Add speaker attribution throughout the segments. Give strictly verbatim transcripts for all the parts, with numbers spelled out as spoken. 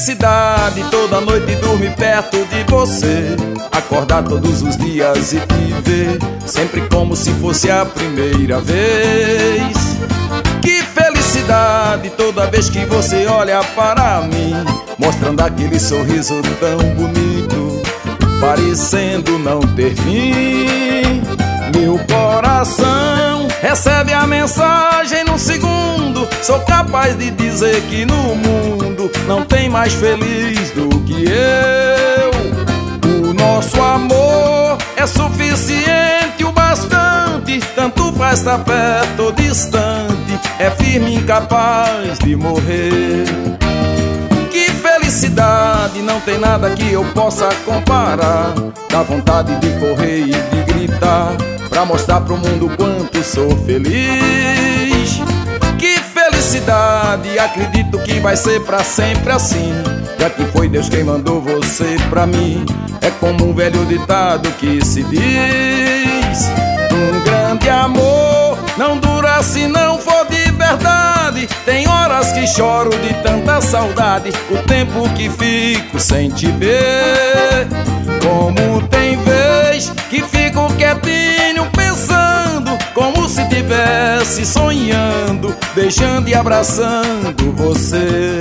Speaker 1: felicidade toda noite dormir perto de você, acordar todos os dias e te ver sempre como se fosse a primeira vez. Que felicidade toda vez que você olha para mim, mostrando aquele sorriso tão bonito, parecendo não ter fim. Meu coração recebe a mensagem num segundo, sou capaz de dizer que no mundo não tem mais feliz do que eu. O nosso amor é suficiente o bastante, tanto faz estar perto ou distante, é firme e incapaz de morrer. Que felicidade, não tem nada que eu possa comparar, dá vontade de correr e de gritar, pra mostrar pro mundo quanto sou feliz. Que felicidade, acredito que vai ser pra sempre assim, já que foi Deus quem mandou você pra mim. É como um velho ditado que se diz: um grande amor não dura se não for de verdade. Tem horas que choro de tanta saudade, o tempo que fico sem te ver. Como tem vez que fico quietinho pensando, como se tivesse sonhando, beijando e abraçando você.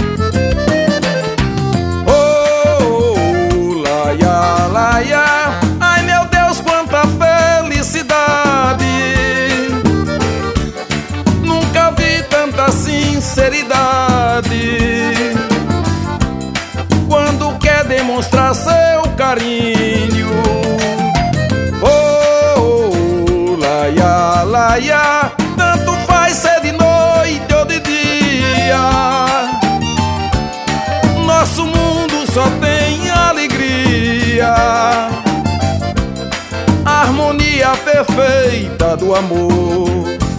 Speaker 1: Oh, laia, laia, ai meu Deus, quanta felicidade. Nunca vi tanta sinceridade quando quer demonstrar seu carinho. Oh, laia, laia, tanto faz ser de noite ou de dia, nosso mundo só tem alegria, a harmonia perfeita do amor.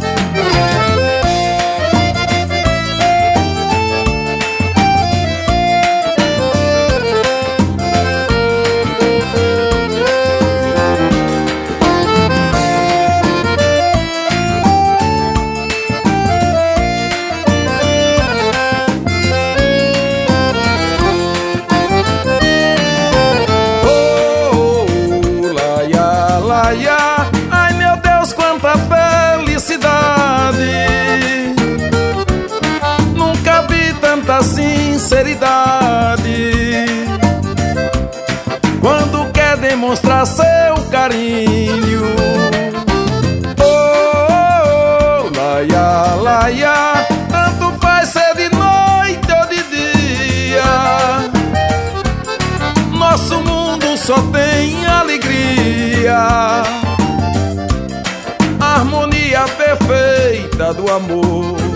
Speaker 1: Ai meu Deus, quanta felicidade. Nunca vi tanta sinceridade quando quer demonstrar seu carinho. Oh, laia, laia, tanto faz ser de noite ou de dia, nosso mundo só tem alegria, a harmonia perfeita do amor.